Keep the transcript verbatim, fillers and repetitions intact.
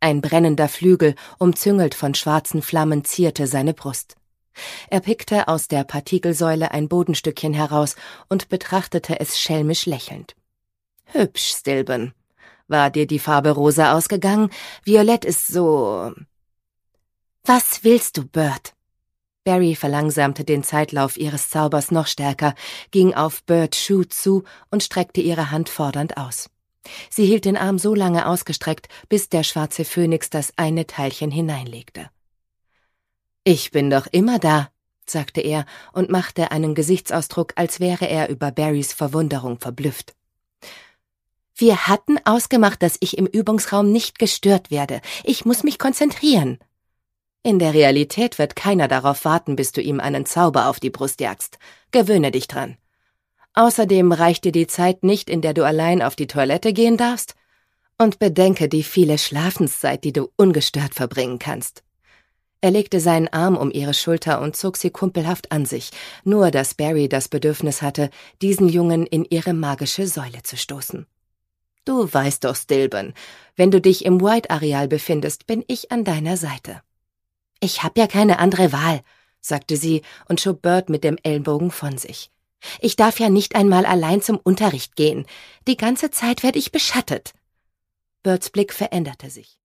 Ein brennender Flügel, umzüngelt von schwarzen Flammen, zierte seine Brust. Er pickte aus der Partikelsäule ein Bodenstückchen heraus und betrachtete es schelmisch lächelnd. »Hübsch, Stilben. War dir die Farbe rosa ausgegangen? Violett ist so...« »Was willst du, Bert?« Barry verlangsamte den Zeitlauf ihres Zaubers noch stärker, ging auf Bert Schuh zu und streckte ihre Hand fordernd aus. Sie hielt den Arm so lange ausgestreckt, bis der schwarze Phönix das eine Teilchen hineinlegte. »Ich bin doch immer da«, sagte er und machte einen Gesichtsausdruck, als wäre er über Barrys Verwunderung verblüfft. »Wir hatten ausgemacht, dass ich im Übungsraum nicht gestört werde. Ich muss mich konzentrieren.« »In der Realität wird keiner darauf warten, bis du ihm einen Zauber auf die Brust jagst. Gewöhne dich dran. Außerdem reicht dir die Zeit nicht, in der du allein auf die Toilette gehen darfst. Und bedenke die viele Schlafenszeit, die du ungestört verbringen kannst.« Er legte seinen Arm um ihre Schulter und zog sie kumpelhaft an sich, nur dass Barry das Bedürfnis hatte, diesen Jungen in ihre magische Säule zu stoßen. »Du weißt doch, Stilben, wenn du dich im White-Areal befindest, bin ich an deiner Seite.« »Ich hab ja keine andere Wahl«, sagte sie und schob Bert mit dem Ellbogen von sich. »Ich darf ja nicht einmal allein zum Unterricht gehen. Die ganze Zeit werde ich beschattet.« Berts Blick veränderte sich.